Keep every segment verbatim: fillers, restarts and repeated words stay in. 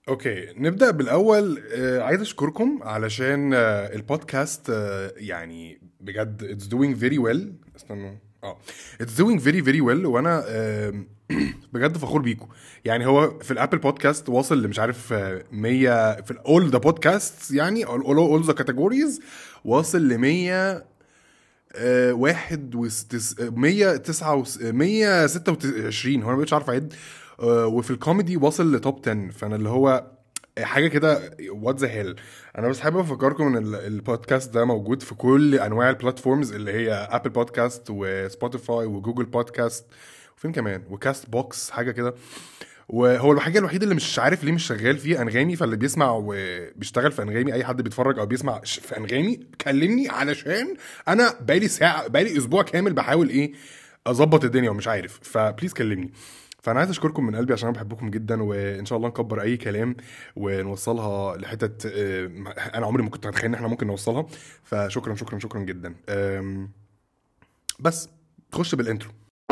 اوكي، نبدأ بالأول. آه، عايز أشكركم علشان آه، البودكاست آه، يعني بجد it's doing very well. استنوا. اه it's doing very very well، وانا آم، بجد فخور بيكم. يعني هو في الابل بودكاست واصل اللي مش عارف آه، مية في all the podcasts، يعني all, all, all the categories واصل ل مية آه، واحد وستس مية تسعة وس... مية ستة وعشرين. هو انا مبقتش عارف اعد. آه، وفي الكوميدي واصل لتوب عشرة، فانا اللي هو حاجه كده وات ذا هيل. انا بس حابب افكركم ان ال- البودكاست ده موجود في كل انواع البلاتفورمز اللي هي ابل بودكاست وسبوتيفاي وجوجل بودكاست، وفين كمان وكاست بوكس حاجه كده. وهو الحاجه الوحيده اللي مش عارف ليه مش شغال فيه انغامي، فاللي بيسمع وبيشتغل في انغامي، اي حد بيتفرج او بيسمع ش- في انغامي كلمني، علشان انا بقالي ساعه بقالي اسبوع كامل بحاول ايه اظبط الدنيا ومش عارف، فبليز كلمني. فانا عايز اشكركم من قلبي عشان انا بحبكم جدا، وان شاء الله نكبر اي كلام ونوصلها لحتت آه، انا عمري ما كنت اتخيل ان احنا ممكن نوصلها. فشكرا شكرا شكرا جدا. آم، بس تخش بالانترو.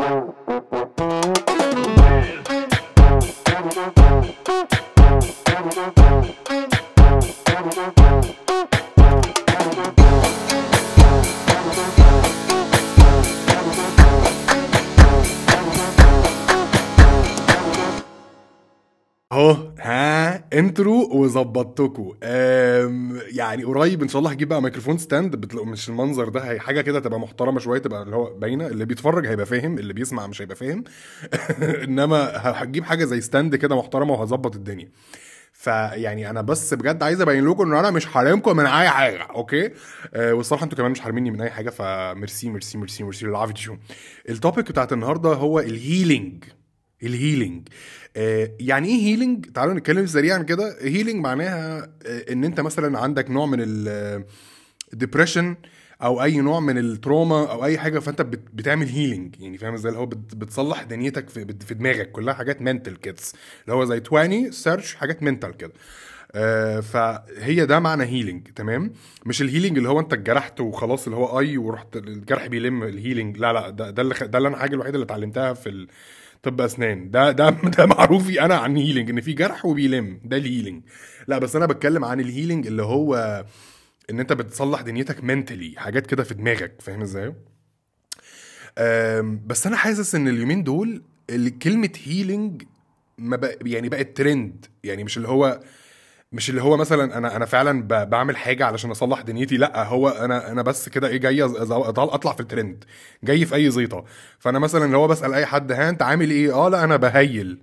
اهو ها انترو وظبطتكوا. أم، يعني قريب ان شاء الله هجيب بقى ميكروفون ستاند، بتلاقوا مش المنظر ده، هي حاجه كده تبقى محترمه شويه، تبقى اللي هو باينه، اللي بيتفرج هيبقى فاهم، اللي بيسمع مش هيبقى فاهم. انما ه- هجيب حاجه زي ستاند كده محترمه وهظبط الدنيا. فيعني انا بس بجد عايز ابين لكم ان انا مش حارمكم من اي حاجه، اوكي؟ أه، والصراحه انتوا كمان مش حارميني من اي حاجه، فميرسي ميرسي ميرسي ميرسي للعافيه. التوبيك بتاعت النهارده هو الهيلينج. الهيلينج. آه يعني ايه هيلينج؟ تعالوا نتكلم سريعا كده. هيلينج معناها آه ان انت مثلا عندك نوع من الديبريشن او اي نوع من التروما او اي حاجه، فانت بت- بتعمل هيلينج، يعني فاهم ازاي؟ اللي هو بت- بتصلح دنيتك في, في دماغك، كلها حاجات منتال كيدز، اللي هو زي عشرين سيرش حاجات منتال كده. آه فهي ده معنى هيلينج، تمام؟ مش الهيلينج اللي هو انت اتجرحت وخلاص، اللي هو اي ورحت الجرح بيلم الهيلينج، لا لا، ده ده اللي خ- ده اللي انا حاجه الوحيده اللي اتعلمتها في ال- طب اسنان. ده ده ده معروفي انا عن هيلينج، ان في جرح وبيلم، ده الهيلينج. لا بس انا بتكلم عن الهيلينج اللي هو ان انت بتصلح دنيتك منتلي، حاجات كده في دماغك، فاهم ازاي؟ أم، بس انا حاسس ان اليومين دول ال- كلمه هيلينج ما بق... يعني بقت ترند، يعني مش اللي هو مش اللي هو مثلا انا انا فعلا ب... بعمل حاجه علشان اصلح دنيتي، لا هو انا انا بس كده ايه، جاي أز- أز- أطل- اطلع في الترند، جاي في اي زيطه. فانا مثلا اللي هو بسال اي حد، ها انت عامل ايه؟ اه لا انا بهيل.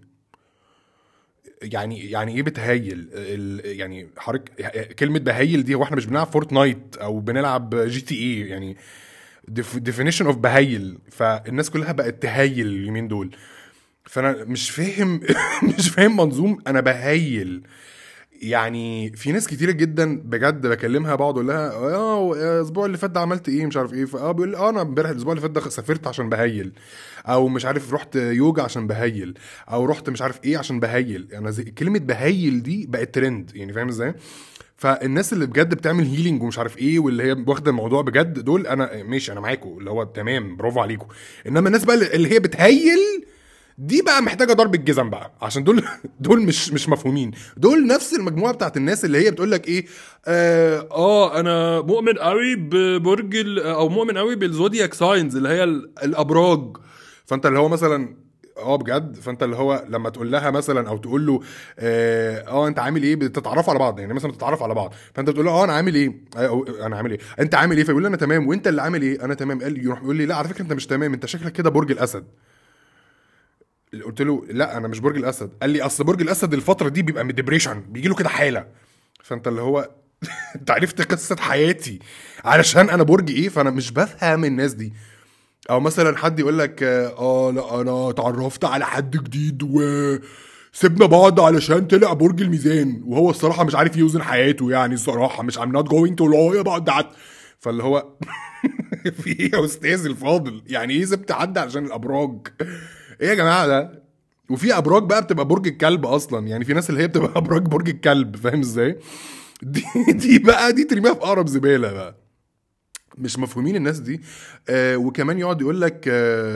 يعني يعني ايه بتهيل؟ ال... يعني حضرتك كلمه بهيل دي، هو احنا مش بنلعب فورتنايت او بنلعب جي تي اي يعني؟ definition اوف بهيل. فالناس كلها بقت تهيل اليومين دول، فانا مش فاهم. مش فاهم منظوم انا بهيل. يعني في ناس كتيره جدا بجد بكلمها، بقعد اقول لها اه الاسبوع اللي فات ده عملت ايه مش عارف ايه، فاه بيقول لي اه انا امبارح الاسبوع اللي فات ده سافرت عشان بهيل، او مش عارف رحت يوجا عشان بهيل، او رحت مش عارف ايه عشان بهيل. انا زي كلمه بهيل دي بقت ترند، يعني فاهم ازاي؟ فالناس اللي بجد بتعمل هيلينج ومش عارف ايه، واللي هي واخده الموضوع بجد، دول انا ماشي، انا معاكم، اللي هو تمام، برافو عليكم. انما الناس بقى اللي هي بتهيل دي بقى محتاجه ضرب الجزم بقى، عشان دول دول مش مش مفهومين. دول نفس المجموعه بتاعت الناس اللي هي بتقول لك ايه، اه, آه انا مؤمن قوي ببرج ال- او مؤمن قوي بالزودياك ساينز اللي هي ال- الابراج. فانت اللي هو مثلا اه بجد، فانت اللي هو لما تقول لها مثلا او تقول له اه, آه انت عامل ايه، بتتعرفوا على بعض، يعني مثلا بتتعرفوا على بعض، فانت بتقول له اه انا عامل ايه، أو انا عامل ايه، انت عامل ايه، فيقول لي انا تمام، وانت اللي عامل ايه، انا تمام. قال يروح يقول لي لا على فكره انت مش تمام، انت شكلك كده برج الاسد. قلت له لا انا مش برج الاسد. قال لي اصل برج الاسد الفتره دي بيبقى من ديبريشن، بيجي له كده حاله. فانت اللي هو انت عرفت قصه حياتي علشان انا برج ايه؟ فانا مش بفهم الناس دي. او مثلا حد يقول لك اه آه، لا انا اتعرفت على حد جديد و سيبنا بعض علشان طلع برج الميزان، وهو الصراحه مش عارف يوزن حياته، يعني الصراحه مش I'm not going to lie about that. فاللي هو في ايه يا استاذ الفاضل؟ يعني ايه سبت حد عشان الابراج؟ ايه يا جماعه ده؟ وفي ابراج بقى بتبقى برج الكلب اصلا، يعني في ناس اللي هي بتبقى ابراج برج الكلب، فاهم ازاي؟ دي دي بقى دي ترميها في اقرب زباله بقى. مش مفهومين الناس دي. آه وكمان يقعد يقول لك آه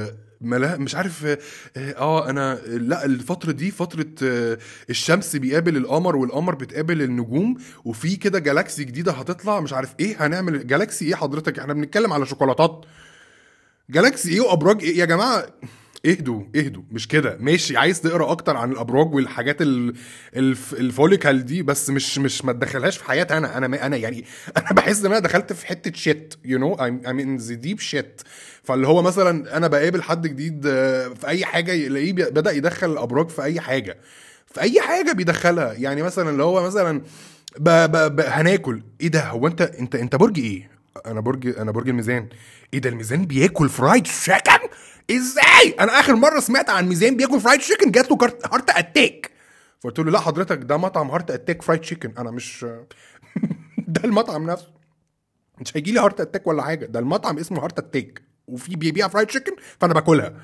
ملا مش عارف اه آه، انا لا الفتره دي فتره آه، الشمس بيقابل القمر والقمر بتقابل النجوم، وفي كده جالاكسي جديده هتطلع مش عارف ايه، هنعمل جالاكسي ايه حضرتك؟ احنا بنتكلم على شوكولاتات، جالاكسي ايه وابراج ايه يا جماعه؟ اهدوا اهدوا، مش كده ماشي. عايز تقرا اكتر عن الابراج والحاجات ال- الف الفوليكال دي، بس مش مش ما تدخلهاش في حياتي انا انا انا يعني انا بحس ان انا دخلت في حته شيت يو نو I'm in the deep shit. فاللي هو مثلا انا بقابل حد جديد آه، في اي حاجه يلاقيه بي- بدا يدخل الابراج في اي حاجه، في اي حاجه بيدخلها. يعني مثلا اللي هو مثلا ب ب ب هناكل ايه ده؟ هو انت انت انت برج ايه؟ انا برج انا برج الميزان. ايه ده الميزان بياكل فرايد تشيكن؟ ازاي؟ انا اخر مره سمعت عن ميزان بياكل فرايد تشيكن جات له هارت اتاك. فقلت له لا حضرتك ده مطعم هارت اتاك فرايد تشيكن، انا مش ده المطعم نفسه، مش هيجي لي هارت اتاك ولا حاجه، ده المطعم اسمه هارت اتاك وفي بيبيع فرايد تشيكن فانا باكلها.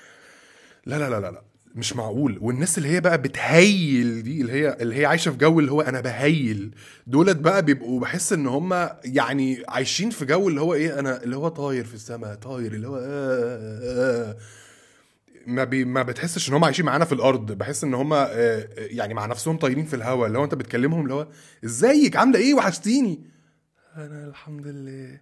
لا لا لا لا لا، مش معقول. والناس اللي هي بقى بتهيل دي، اللي هي اللي هي عايشه في جو اللي هو انا بهيل، دولت بقى بيبقوا بحس ان هم يعني عايشين في جو اللي هو ايه، انا اللي هو طاير في السماء، طاير اللي هو آه آه آه. ما بي ما بتحسش ان هم عايشين معانا في الارض، بحس ان هم آه آه، يعني مع نفسهم طايرين في الهواء، اللي هو انت بتكلمهم اللي هو ازيك عامله ايه وحشتيني. انا الحمد لله.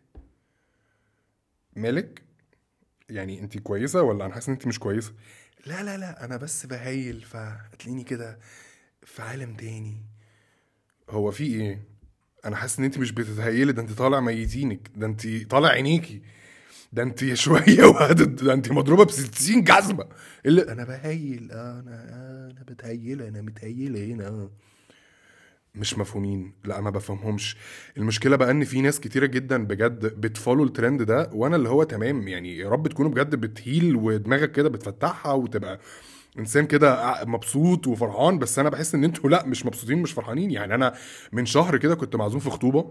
مالك؟ يعني انت كويسه ولا انا حاسس ان انت مش كويسه؟ لا لا لا انا بس بهيل فهتلاقيني كده في عالم تاني. هو في ايه؟ انا حاسس ان انت مش بتتهيلي، ده انت طالع ميتينك، ده انت طالع عينيكي، ده انت شويه وهدد، ده انت مضروبه ب ستين جزمه. اللي انا بهيل آه انا آه انا بتهيل، انا متهيله هنا آه. مش مفهومين، لا ما بفهمهمش. المشكله بقى ان في ناس كتيره جدا بجد بتفولو الترند ده، وانا اللي هو تمام يعني، يا رب تكونوا بجد بتهيل ودماغك كده بتفتحها وتبقى انسان كده مبسوط وفرحان، بس انا بحس ان انتوا لا مش مبسوطين مش فرحانين. يعني انا من شهر كده كنت معزوم في خطوبه،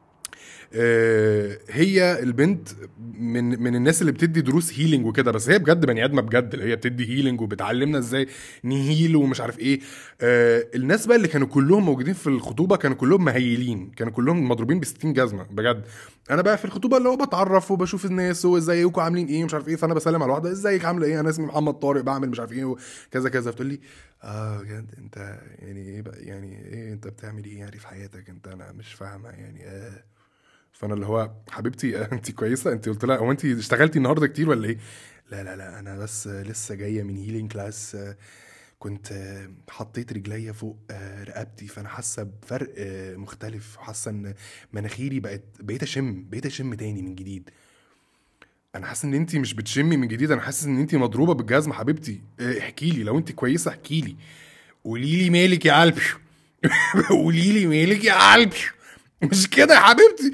آه، هي البنت من من الناس اللي بتدي دروس هيلينج وكده، بس هي بجد بني ادمه بجد، اللي هي بتدي هيلينج وبتعلمنا ازاي نهيل ومش عارف ايه. آه، الناس بقى اللي كانوا كلهم موجودين في الخطوبه كانوا كلهم مهيلين، كانوا كلهم مضروبين ب ستين جزمه بجد. انا بقى في الخطوبه اللي هو بتعرف وبشوف الناس وازيكم عاملين ايه مش عارف ايه، فانا بسلم على واحده ازيك عامله ايه، انا اسمي محمد طارق بعمل مش عارف ايه كذا كذا، بتقول لي اه بجد انت يعني ايه بقى، يعني ايه انت بتعمل ايه يعني في حياتك انت؟ انا مش فاهمه يعني آه. فانا اللي هو حبيبتي انت كويسه؟ انت قلت لها هو انت اشتغلتي النهارده كتير ولا ايه؟ لا لا لا انا بس لسه جايه من هيلينج كلاس، كنت حطيت رجليا فوق رقبتي فانا حاسه بفرق مختلف، حاسه ان مناخيري بقت بقيت اشم بقيت اشم تاني من جديد. انا حاسس ان انت مش بتشمي من جديد، انا حاسس ان انت مضروبه بالجزمه. حبيبتي احكي لي، لو انت كويسه احكي لي، قولي لي مالك يا قلبي. قولي لي مالك يا قلبي، مش كده يا حبيبتي؟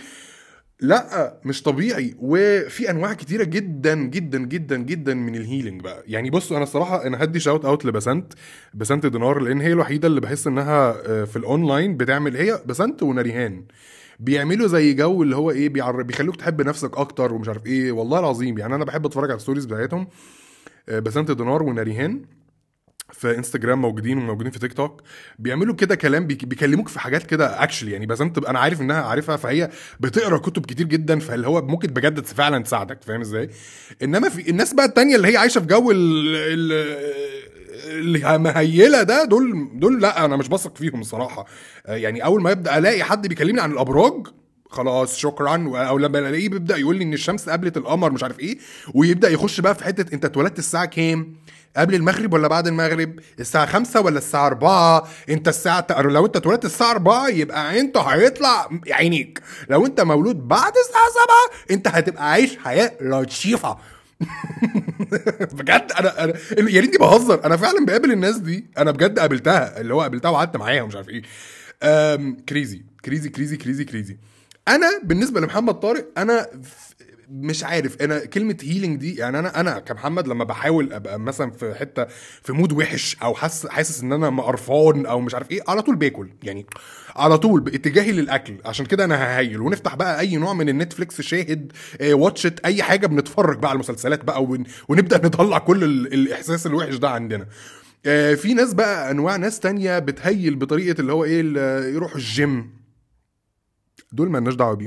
لا مش طبيعي. وفي انواع كتيره جدا جدا جدا جدا من الهيلينج بقى. يعني بصوا انا الصراحه انا هدي شاوت اوت لبسنت، بسنت دينار، لان هي الوحيده اللي بحس انها آه، في الاونلاين بتعمل، هي بسنت ونريهان بيعملوا زي جو اللي هو ايه، بيعر... بيخلوك تحب نفسك اكتر ومش عارف ايه. والله العظيم يعني انا بحب اتفرج على الستوريز بتاعتهم، آه، بسنت دينار ونريهان في انستجرام موجودين وموجودين في تيك توك، بيعملوا كده كلام بيك- بيكلموك في حاجات كده اكشلي. يعني بسنت انا عارف انها عارفها، فهي بتقرا كتب كتير جدا، فاللي هو ممكن بجد فعلا تساعدك، فاهم ازاي؟ انما في الناس بقى التانية اللي هي عايشه في جو ال ال اللي مهيله ده، دول دول لا انا مش بثق فيهم الصراحه. آه، يعني اول ما يبدا الاقي حد بيكلمني عن الابراج خلاص شكرا، او لما الاقيه بيبدا يقول لي ان الشمس قابلت القمر مش عارف ايه، ويبدا يخش بقى في حته انت اتولدت الساعه كام، قبل المغرب ولا بعد المغرب، الساعة خمسة ولا الساعة أربعة، انت الساعة ت... لو انت اتولدت الساعة أربعة يبقى انت هيطلع عينيك، لو انت مولود بعد الساعة سبعة انت هتبقى عايش حياة لطيفة. بجد انا, أنا يا ريتني بهزر، انا فعلا بقابل الناس دي، انا بجد قابلتها، اللي هو قابلتها وقعدت معاها ومش عارف ايه. أم... كريزي كريزي كريزي كريزي كريزي. انا بالنسبه لمحمد طارق انا مش عارف، انا كلمه هيلينج دي يعني انا انا كمحمد لما بحاول ابقى مثلا في حته في مود وحش او حاسس حاسس ان انا قرفان او مش عارف ايه، على طول باكل يعني، على طول باتجاهي للاكل. عشان كده انا ههيل ونفتح بقى اي نوع من النتفليكس، شاهد آه، واتشت، اي حاجه بنتفرج بقى على المسلسلات بقى ون... ونبدا نطلع كل ال... الاحساس الوحش ده عندنا. آه، في ناس بقى انواع ناس تانية بتهيل بطريقه اللي هو ايه، يروحوا الجيم، دول ما لناش دعوه بيهم.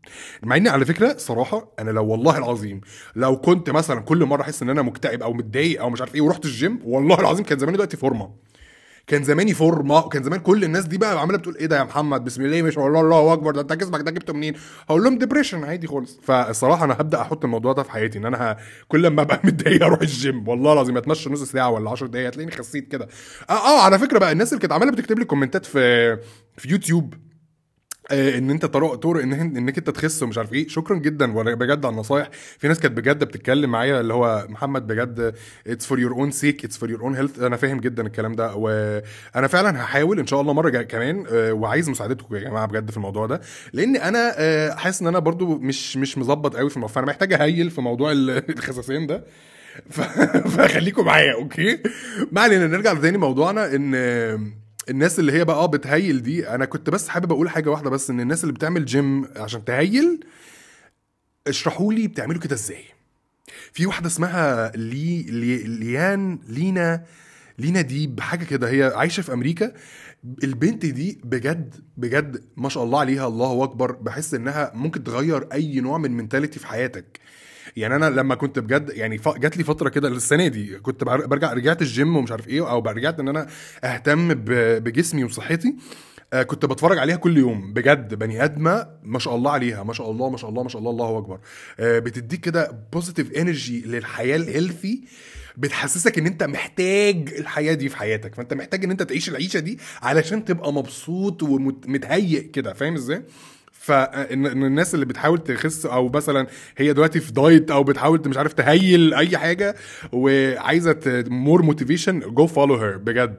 مع اني على فكره صراحه انا لو والله العظيم لو كنت مثلا كل مره احس ان انا مكتئب او متضايق او مش عارف ايه ورحت الجيم، والله العظيم كان زماني دلوقتي فورمه، كان زماني فورمه، وكان زمان كل الناس دي بقى عماله بتقول ايه ده يا محمد بسم الله ما شاء الله الله اكبر، ده انت جسمك ده جبته منين؟ هقول لهم ديبريشن عادي خالص. فالصراحه انا هبدا احط الموضوع ده في حياتي، ان انا ه... كل ما ابقى متضايق اروح الجيم، والله العظيم اتمشى نص ساعه ولا عشر دقايق هتلاقيني خسيت كده. اه, اه على فكره بقى الناس اللي كانت عماله بتكتب لي كومنتات في في يوتيوب آه، ان انت طرق طرق ان انك انت تخس ومش عارف ايه، شكرا جدا ولا بجد على النصايح. في ناس كانت بجد بتتكلم معايا اللي هو محمد بجد اتس فور يور اون سيك، اتس فور يور اون هيلث. انا فاهم جدا الكلام ده، وانا فعلا هحاول ان شاء الله مره جاي كمان، آه، وعايز مساعدتكم يا جماعه بجد في الموضوع ده، لان انا آه، حاسس ان انا برضو مش مش مظبط قوي في الموضوع، فانا محتاج اهيل في موضوع ال- الخساسين ده. ف- فخليكم معايا اوكي. ما علينا، نرجع تاني موضوعنا. ان الناس اللي هي بقى اه بتهيل دي، انا كنت بس حابب اقول حاجه واحده بس، ان الناس اللي بتعمل جيم عشان تهيل اشرحوا لي بتعملوا كده ازاي. في واحده اسمها لي, لي ليان لينا لينا ديب حاجه كده، هي عايشه في امريكا. البنت دي بجد بجد ما شاء الله عليها، الله اكبر. بحس انها ممكن تغير اي نوع من منتاليتي في حياتك. يعني انا لما كنت بجد يعني ف- جات لي فتره كده السنه دي كنت بر- برجع رجعت الجيم ومش عارف ايه، او رجعت ان انا اهتم ب- بجسمي وصحتي. آه، كنت بتفرج عليها كل يوم، بجد بني ادمه ما شاء الله عليها، ما شاء الله ما شاء الله ما شاء الله الله اكبر. آه، بتديك كده بوزيتيف انرجي للحياه الهيلثي، بتحسسك ان انت محتاج الحياه دي في حياتك، فانت محتاج ان انت تعيش العيشه دي علشان تبقى مبسوط ومتهيئ كده، فاهم ازاي؟ فان إن الناس اللي بتحاول تخس، او مثلا هي دلوقتي في دايت، او بتحاول مش عارف تهيل اي حاجه وعايزه مور موتيفيشن، جو فولو هير بجد.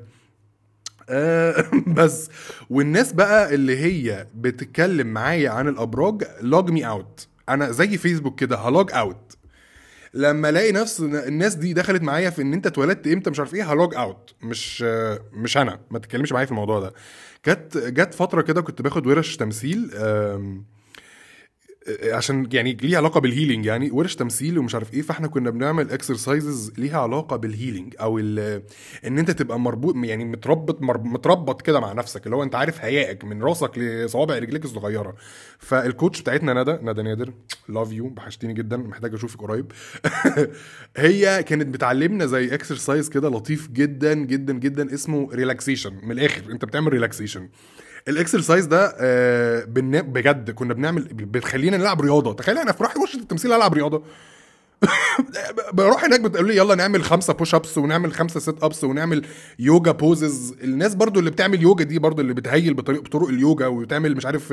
آه، بس. والناس بقى اللي هي بتتكلم معايا عن الابراج، لوج مي اوت. انا زي فيسبوك كده هلوج اوت لما الاقي نفس الناس دي دخلت معايا في ان انت اتولدت امتى مش عارف ايه، هلوج اوت. مش مش انا، ما تتكلمش معايا في الموضوع ده. جت جت فتره كده كنت باخد ورش تمثيل، آم، عشان يعني ليها علاقه بالهيلينج، يعني ورش تمثيل ومش عارف ايه. فاحنا كنا بنعمل اكسرسايزز ليها علاقه بالهيلينج، او ال- ان انت تبقى مربوط، يعني متربط مر- متربط كده مع نفسك، اللي هو انت عارف هيائك من راسك لصوابع رجليك الصغيره. فالكوتش بتاعتنا ندى ندى نادر، لاف يو، وحشتيني جدا، محتاج اشوفك قريب. هي كانت بتعلمنا زي اكسرسايز كده لطيف جدا جدا جدا، اسمه ريلاكسيشن. من الاخر انت بتعمل ريلاكسيشن. الاكسرسايز ده آه بن- بجد كنا بنعمل، بتخلينا نلعب رياضه. تخيل انا في روحي ورشه التمثيل العب رياضه. بروح هناك بتقول لي يلا نعمل خمسه بوش ابس ونعمل خمسه سيت ابس ونعمل يوجا بوزز. الناس برضو اللي بتعمل يوجا دي برضو اللي بتهيل بطريق بطرق اليوجا، وتعمل مش عارف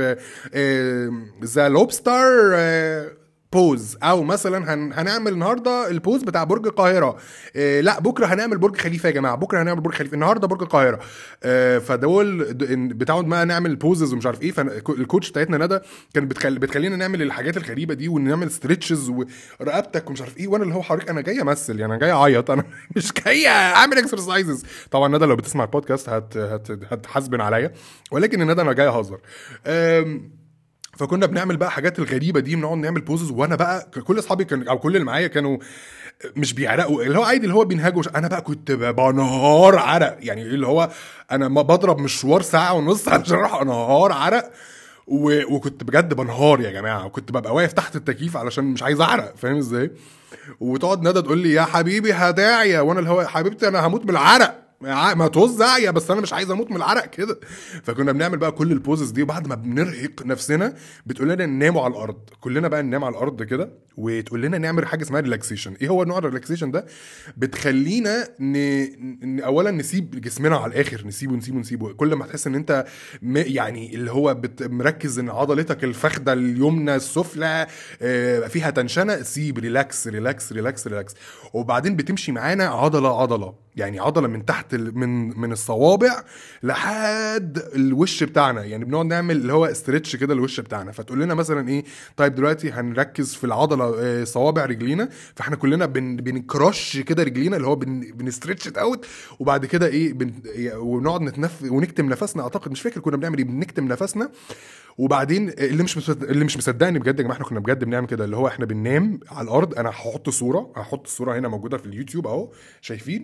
ذا لوبستار بوز، او مثلا هن هنعمل النهارده البوز بتاع برج القاهره. إيه لا بكره هنعمل برج خليفه يا جماعه، بكره هنعمل برج خليفه، النهارده برج القاهره. إيه فدول د- إن- بتقعد ما نعمل بوزز ومش عارف ايه. فالكوتش بتاعتنا ندى كانت بتخلي بتخلينا نعمل الحاجات الغريبه دي، ونعمل ستريتشز ورقبتك ومش عارف ايه. وانا اللي هو حضرتك انا جاي امثل، يعني انا جاي اعيط، انا مش جاي اعمل اكسرسايزز. طبعا ندى لو بتسمع البودكاست هت هت هتحاسبن عليا، ولكن ندى انا جاي اهزر. أم، فكنا بنعمل بقى حاجات الغريبه دي، بنقعد نعمل بوزز. وانا بقى كل اصحابي كانوا او كل اللي معايا كانوا مش بيعرقوا، اللي هو عادي اللي هو بينهجوا. انا بقى كنت بنهار عرق، يعني اللي هو انا ما بضرب مشوار ساعه ونص عشان اروح انهار عرق. و... وكنت بجد بنهار يا جماعه، وكنت ببقى واقف تحت التكييف علشان مش عايز اعرق، فاهم ازاي؟ وتقعد ندى تقول لي يا حبيبي هداعيه، وانا اللي هو يا حبيبتي انا هموت من العرق، ما توزع يا بس انا مش عايز اموت من العرق كده. فكنا بنعمل بقى كل البوزز دي، وبعد ما بنرهق نفسنا بتقول لنا نناموا على الارض، كلنا بقى ننام على الارض كده، وتقول لنا نعمل حاجه اسمها ريلاكسيشن. ايه هو نوع الريلاكسيشن ده؟ بتخلينا ن... ن... اولا نسيب جسمنا على الاخر، نسيبه نسيبه نسيبه. كل ما تحس ان انت م... يعني اللي هو بت... مركز ان عضلتك الفخده اليمنى السفلى آه، فيها تنشنه، سيب، ريلاكس ريلاكس ريلاكس ريلاكس. وبعدين بتمشي معانا عضله عضله، يعني عضله من تحت ال- من من الصوابع لحد الوش بتاعنا، يعني بنقعد نعمل اللي هو استرتش كده الوش بتاعنا. فتقول لنا مثلا ايه، طيب دلوقتي هنركز في العضله آه، صوابع رجلينا. فاحنا كلنا بن بنكرش كده رجلينا، اللي هو بن بنسترتش اوت. وبعد كده ايه بن ونقعد نتنف ونكتم نفسنا. اعتقد مش فاكر كنا بنعمل ايه، بنكتم نفسنا. وبعدين اللي مش مصدق اللي مش مصدقني بجد يا جماعه، احنا كنا بجد بنعمل كده، اللي هو احنا بننام على الارض. انا هحط صوره هحط الصوره هنا موجوده في اليوتيوب اهو، شايفين اللي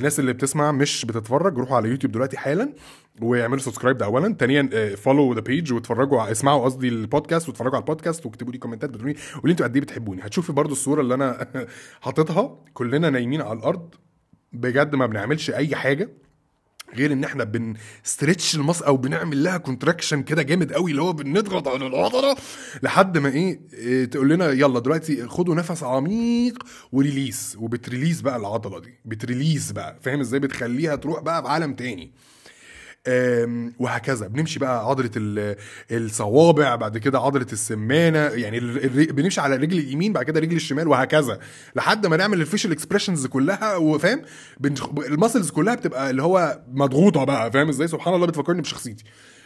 الناس اللي بتسمع مش بتتفرج روحوا على يوتيوب دلوقتي حالا واعملوا سبسكرايب ده اولا. ثانيا فولو ذا بيج واتفرجوا اسمعوا قصدي البودكاست واتفرجوا على البودكاست واكتبوا لي كومنتات بتقولوا واللي انتوا قد ايه بتحبوني. هتشوفي برضو الصوره اللي انا حاططها كلنا نايمين على الارض بجد ما بنعملش اي حاجه غير ان احنا بنستريتش المص او بنعمل لها كونتراكشن كده جامد قوي اللي هو بنضغط على العضله لحد ما ايه, إيه تقول لنا يلا دلوقتي خدوا نفس عميق وريليس وبتريليس بقى العضله دي بتريليس بقى فاهم ازاي بتخليها تروح بقى في عالم تاني. وهكذا بنمشي بقى عضله الصوابع بعد كده عضله السمانه يعني بنمشي على الرجل اليمين بعد كده رجل الشمال وهكذا لحد ما نعمل الفيشل اكسبريشنز كلها وفاهم الماسلز كلها بتبقى اللي هو مضغوطه بقى فاهم ازاي. سبحان الله بتفكرني بشخصيتي.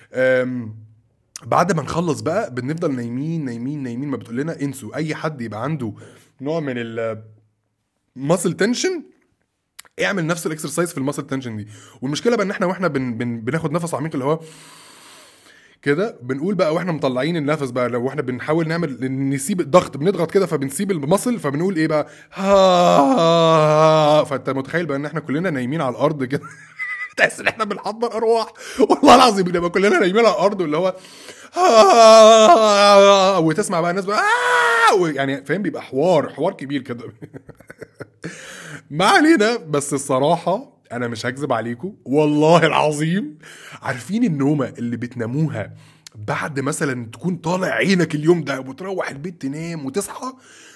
بعد ما نخلص بقى بنفضل نايمين نايمين نايمين ما بتقول لنا انسوا اي حد يبقى عنده نوع من الماسل تنشن اعمل نفس الاكسرسايز في الماسل تنشن دي. والمشكله بقى ان احنا واحنا بن بن بناخد نفس عميق اللي هو كده بنقول بقى واحنا مطلعين النفس بقى لو احنا بنحاول نعمل نسيب الضغط بنضغط كده فبنسيب المصل فبنقول ايه بقى ها. فانت متخيل بقى ان احنا كلنا نايمين على الارض كده تحس ان احنا بنحضر ارواح والله العظيم بنبقى كلنا نايمين على الارض واللي هو وتسمع بقى الناس بقى يعني فاهم بيبقى حوار حوار كبير كده. ما علينا. بس الصراحة أنا مش هكذب عليكم والله العظيم عارفين النومة اللي بتناموها بعد مثلا تكون طالع عينك اليوم ده وتروح البيت تنام وتصحى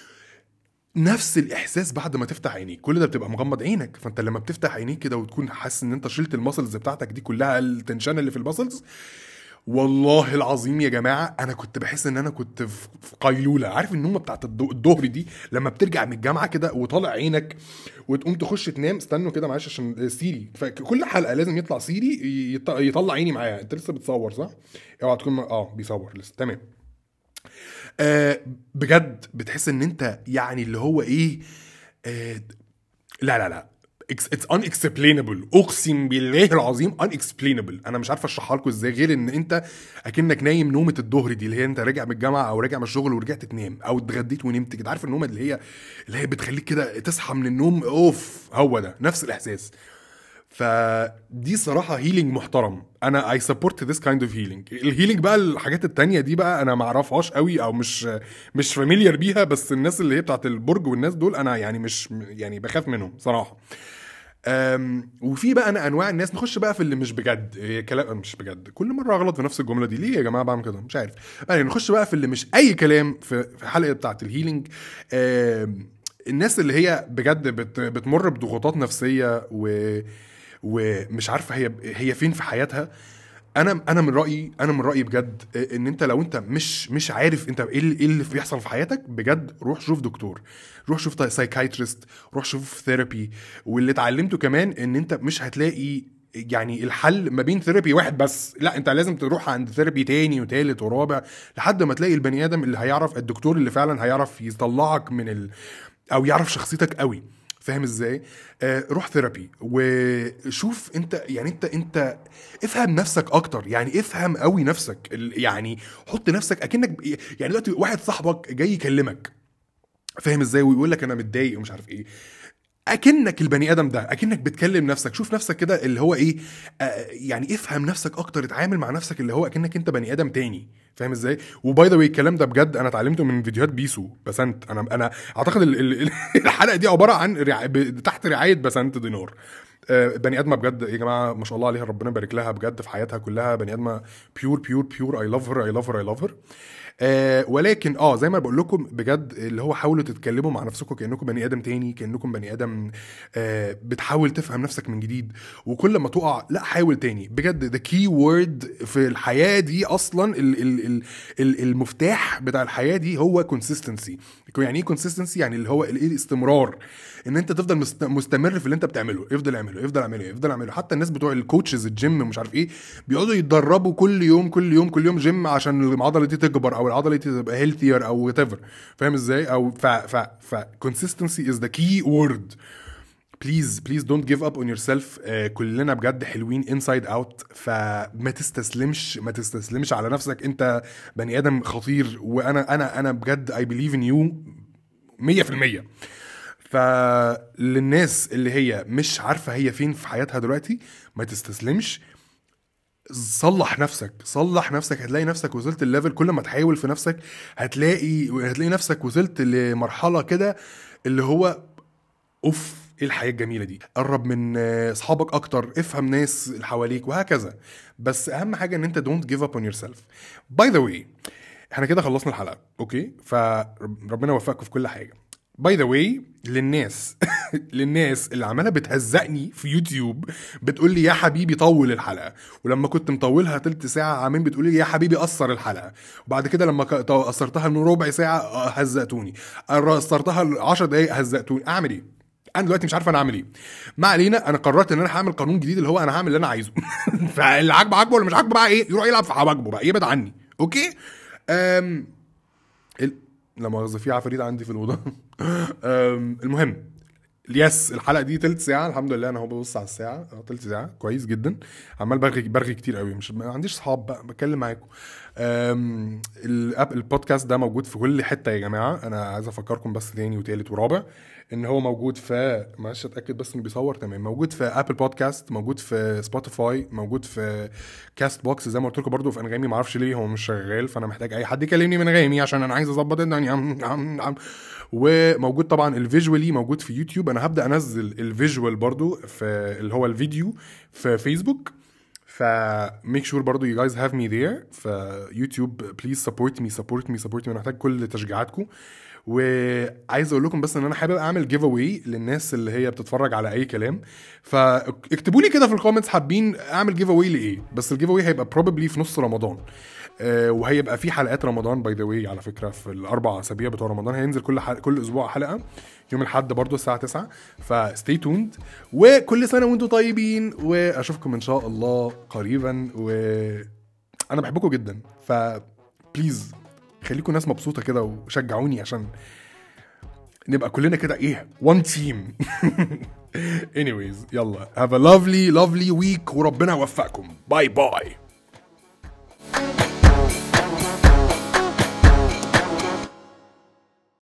نفس الإحساس بعد ما تفتح عينيك كل ده بتبقى مغمض عينك. فأنت لما بتفتح عينيك كده وتكون حاسس إن أنت شلت المسلز بتاعتك دي كلها التنشان اللي في المسلز والله العظيم يا جماعة أنا كنت بحس إن أنا كنت في قيلولة. عارف النومة بتاعت الظهر دي لما بترجع من الجامعة كده وطالع عينك وتقوم تخش تنام. استنوا كده معلش عشان سيري فكل حلقة لازم يطلع سيري يطلع عيني معايا. أنت لسه بتصور صح؟ اوعى تكون اه بيصور لسه تمام. آه بجد بتحس إن أنت يعني اللي هو إيه آه لا لا لا it's unexplainable اقسم بالله العظيم unexplainable. انا مش عارف اشرحها لكم ازاي غير ان انت اكنك نايم نومه الظهر دي اللي هي انت راجع من الجامعه او راجع من الشغل ورجعت تنام او اتغديت ونمت كده. عارف النومه اللي هي اللي هي بتخليك كده تصحى من النوم اوف هو ده نفس الاحساس. فدي صراحه هيلينج محترم. انا I support this kind of healing. الهيلينج بقى الحاجات التانية دي بقى انا ما اعرفهاش قوي او مش مش فاميليار بيها بس الناس اللي هي بتاعت البرج والناس دول انا يعني مش يعني بخاف منهم صراحه. أم وفي بقى انا انواع الناس نخش بقى في اللي مش بجد كلام مش بجد. كل مره اغلط في نفس الجمله دي ليه يا جماعه بعمل كده مش عارف. يعني نخش بقى في اللي مش اي كلام في حلقه بتاعه الهيلينج. الناس اللي هي بجد بت بتمر بضغوطات نفسيه و ومش عارفه هي هي فين في حياتها. انا انا من رايي انا من رايي بجد ان انت لو انت مش مش عارف انت ايه اللي بيحصل في حياتك بجد روح شوف دكتور روح شوف سايكايتريست روح شوف ثيرابي. واللي اتعلمته كمان ان انت مش هتلاقي يعني الحل ما بين ثيرابي واحد بس لا انت لازم تروح عند ثيرابي تاني وتالت ورابع لحد ما تلاقي البني ادم اللي هيعرف الدكتور اللي فعلا هيعرف يطلعك من ال او يعرف شخصيتك قوي فاهم ازاي. آه روح ثيرابي وشوف انت يعني انت انت افهم نفسك اكتر يعني افهم قوي نفسك يعني حط نفسك اكنك يعني دلوقتي واحد صاحبك جاي يكلمك فاهم ازاي ويقول لك انا متضايق ومش عارف ايه اكنك البني ادم ده اكنك بتكلم نفسك. شوف نفسك كده اللي هو ايه آه يعني افهم نفسك اكتر اتعامل مع نفسك اللي هو اكنك انت بني ادم تاني فاهم ازاي. وباي ذا واي الكلام ده بجد انا اتعلمته من فيديوهات بيسو بسنت. انا انا اعتقد الحلقه دي عباره عن رع... تحت رعايه بسنت دينار. آه بني ادمه بجد يا جماعه ما شاء الله عليها ربنا يبارك لها بجد في حياتها كلها. بني ادمه بيور بيور بيور اي لاف هير اي لاف هير اي لاف هير. آه ولكن اه زي ما بقول لكم بجد اللي هو حاولوا تتكلموا مع نفسكم كأنكم بني ادم تاني كأنكم بني ادم آه بتحاول تفهم نفسك من جديد. وكل ما تقع لا حاول تاني بجد. the key word في الحياة دي اصلا ال ال ال ال المفتاح بتاع الحياة دي هو consistency. يعني ايه consistency؟ يعني اللي هو الاستمرار ان انت تفضل مستمر في اللي انت بتعمله. يفضل يعمله يفضل يعمله يفضل يعمله. حتى الناس بتوع الكوتشز الجيم مش عارف ايه بيقعدوا يتدربوا كل يوم كل يوم كل يوم جيم عشان العضله دي تكبر او العضله دي تبقى هيلثير او whatever فاهم ازاي. او ف ف ف consistency is the key word. please please don't give up on yourself. uh, كلنا بجد حلوين inside out. فما تستسلمش ما تستسلمش على نفسك. انت بني ادم خطير وانا انا انا بجد I believe in you مية في المية. فللناس اللي هي مش عارفه هي فين في حياتها دلوقتي، ما تستسلمش، صلح نفسك صلح نفسك هتلاقي نفسك وصلت الليفل. كل ما تحاول في نفسك هتلاقي هتلاقي نفسك وصلت لمرحله كده اللي هو اوف ايه الحياه الجميله دي. قرب من اصحابك اكتر، افهم ناس اللي حواليك وهكذا. بس اهم حاجه ان انت don't give up on yourself. by the way احنا كده خلصنا الحلقه، اوكي؟ فربنا يوفقكم في كل حاجه. باي ذا واي للناس للناس اللي عماله بتهزقني في يوتيوب بتقول لي يا حبيبي طول الحلقه، ولما كنت مطولها تلت ساعه عاملين بتقول لي يا حبيبي قصر الحلقه، وبعد كده لما قصرتها من ربع ساعه هزقتوني، قصرتها عشر دقايق هزقتوني. اعمل ايه؟ انا دلوقتي مش عارف انا اعمل ايه. ما علينا، انا قررت ان انا هعمل قانون جديد اللي هو انا هعمل اللي انا عايزه. فاللي عاجبه عاجبه، واللي مش عاجبه بقى ايه، يروح يلعب في عواجبه بقى، يبعد عني. اوكي؟ امم ال... لا مؤاخذة في عفاريت عندي في الأوضة. المهم يس الحلقة دي تلت ساعة الحمد لله. أنا هو ببص على الساعة اه تلت ساعة كويس جدا. عمال برغي برغي كتير قوي، مش ما عنديش صحاب بقى بتكلم معاكم. البودكاست ده موجود في كل حتة يا جماعة. أنا عايز أفكركم بس تاني وتالت ورابع ان هو موجود في، معلش اتاكد بس انه بيصور تمام، موجود في ابل بودكاست، موجود في سبوتيفاي، موجود في كاست بوكس زي ما قلت لكم، برضه في انغامي ما اعرفش ليه هو مش شغال، فانا محتاج اي حد يكلمني من انغامي عشان انا عايز اظبط الدنيا. وموجود طبعا الفيجوالي موجود في يوتيوب. انا هبدا انزل الفيجوال برضه في اللي هو الفيديو في فيسبوك، ف make sure برضو you guys have me there في يوتيوب. please support me support me support me. انا محتاج كل تشجيعاتكم. وعايز اقول لكم بس ان انا حابب اعمل جيف اواي للناس اللي هي بتتفرج على اي كلام، فاكتبوا لي كده في الكومنتس حابين اعمل جيف اواي لايه. بس الجيف اواي هيبقى probably في نص رمضان، أه وهيبقى في حلقات رمضان باي ذا واي على فكره في الاربع اسابيع بتوع رمضان. هينزل كل حلقة كل اسبوع حلقه يوم الاحد برضو الساعه تسعة. فستي توند، وكل سنه وانتم طيبين، واشوفكم ان شاء الله قريبا. وانا بحبكم جدا، ف بليز خليكم ناس مبسوطه كده وشجعوني عشان نبقى كلنا كده ايه one team. anyways يلا have a lovely lovely week وربنا يوفقكم. باي باي.